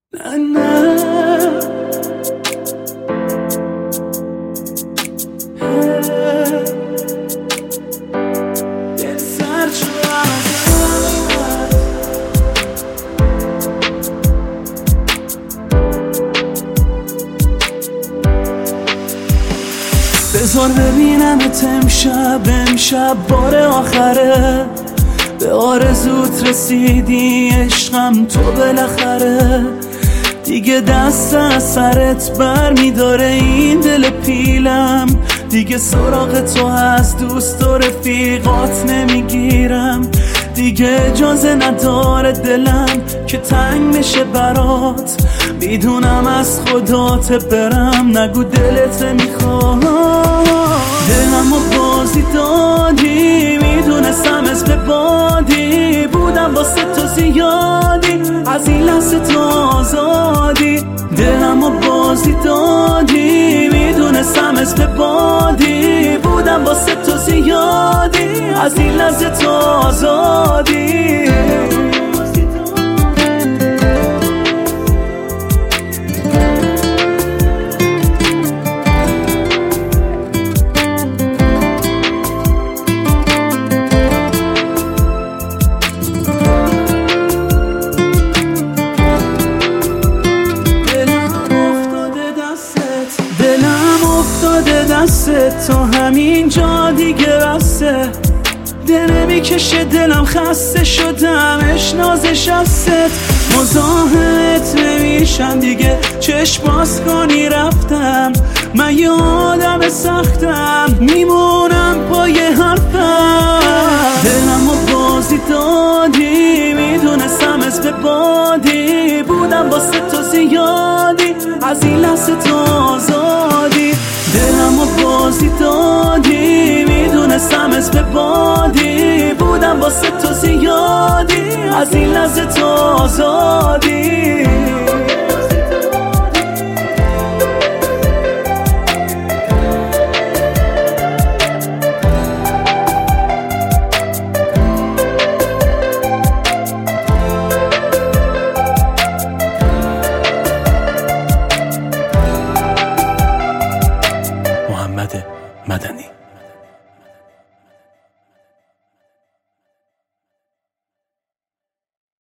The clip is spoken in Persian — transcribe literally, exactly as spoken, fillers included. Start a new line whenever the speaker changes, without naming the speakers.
نه نه دل سر بذار ببینمت امشب امشب بار آخره، به آرزوت رسیدی عشقم تو بالاخره. دیگه دست از سرت بر میداره این دل پیلم، دیگه سراغ تو از دوست و رفیقات نمیگیرم. دیگه اجازه نداره دلم که تنگ میشه برات، میدونم از خدات برم نگو دلت میخواد. دلم و بازی دادی میدونستم اسم بادی، بودم واسه تو زیادی از این لحظه تو آزادی. دلم و بازی دادی میدونستم اسم بادی، بودم واسه تو زیادی از این لحظه تو آزادی. دستت تو همین جا دیگه بسته، دل میکشه دلم خسته شدم اشنازش هستت. مزاحمت نمیشم دیگه چشم باز کنی رفتم، من یه آدم سختم میمونم پای حرفم. دلم و بازی دادی میدونستم اسم بادی، بودم واسه تو زیادی از این لحظه تو آزادی. دلم و بازی دادی میدونستم اسم بادی، بودم واسه تو زیادی از این لحظه تو آزادی.